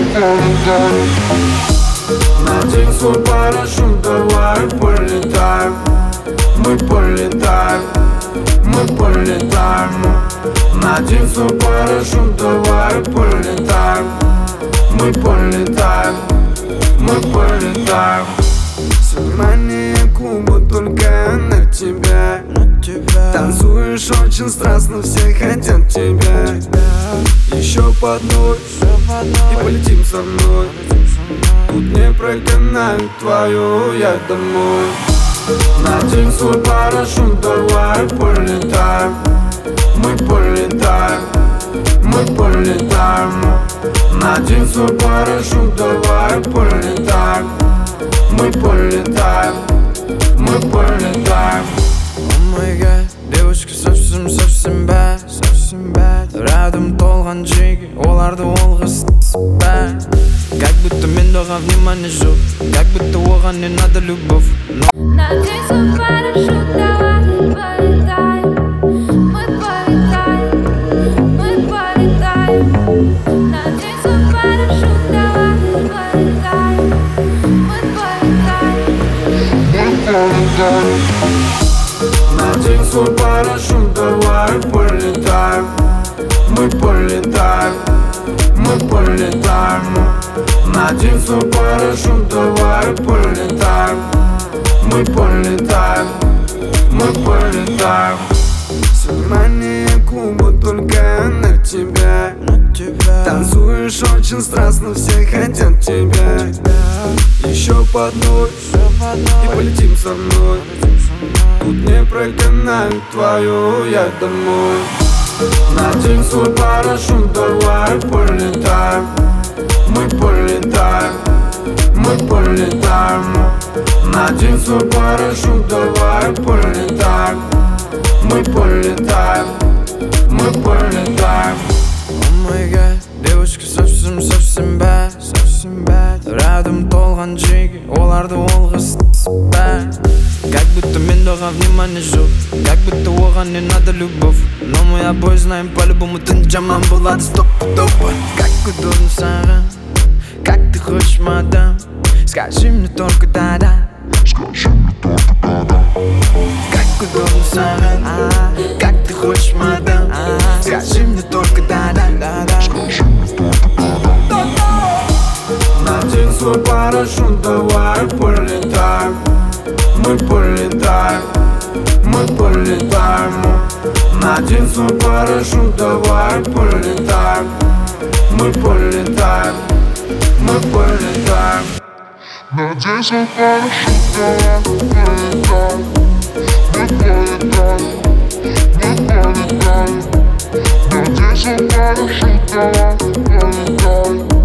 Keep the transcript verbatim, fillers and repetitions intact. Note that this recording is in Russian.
Надень свой парашют, давай полетаем. Мы полетаем, мы полетаем. Надень свой парашют, давай полетаем. Мы полетаем, мы полетаем. Все внимание клуба только на тебя. Танцуешь очень страстно, все хотят тебя. Еще по одной и полетим со мной. Тут не прогонают твою, я домой. Надень свой парашют, давай полетаем. Мы полетаем, мы полетаем. Надень свой парашют, давай полетаем. Мы полетаем, мы полетаем. О май гад, девочка совсем-совсем bad, совсем bad. Рядом толған жеги, оларды олғыз bad. Как будто мен доған внимание жоқ, как будто оған не надо любовь. Надень свой парашют, давай полетаем. Мы полетаем, мы полетаем. Надень свой парашют, давай полетаем. Мы полетаем. Надень свой парашют, давай полетаем. Мы полетаем, мы полетаем. Надень свой парашют, давай полетаем. Мы полетаем, мы полетаем. Все внимание клуба только на тебя. Танцуешь очень страстно, все хотят тебя. Еще по одной и полетим со мной. Тут не прогонают твою, я домой. Надень свой парашют, давай полетаем. Мы полетаем, мы полетаем. Надень свой парашют, давай полетаем. Мы полетаем, мы полетаем. О май гад, девочка совсем-совсем bad, совсем bad. Рядом толған жеги, оларды олғыз bad. Как будто мен доған внимание жоқ, как будто оған не надо любовь. Но мы обои знаем, по-любому түн жаман болады стопудово. Как удобно саған, как ты хочешь, мадам. Скажи мне только да-да. Скажи мне только да-да. Как удобно саған, как ты хочешь, мадам. Скажи мне только да-да. Скажи мне только да-да. Надень свой парашют, давай полетаем. Мы полетаем, мы полетаем. Надень свой парашют, давай полетаем. Мы полетаем, мы полетаем. Надень свой парашют, давай полетаем. Мы полетаем, мы полетаем. Надень свой парашют, давай полетаем.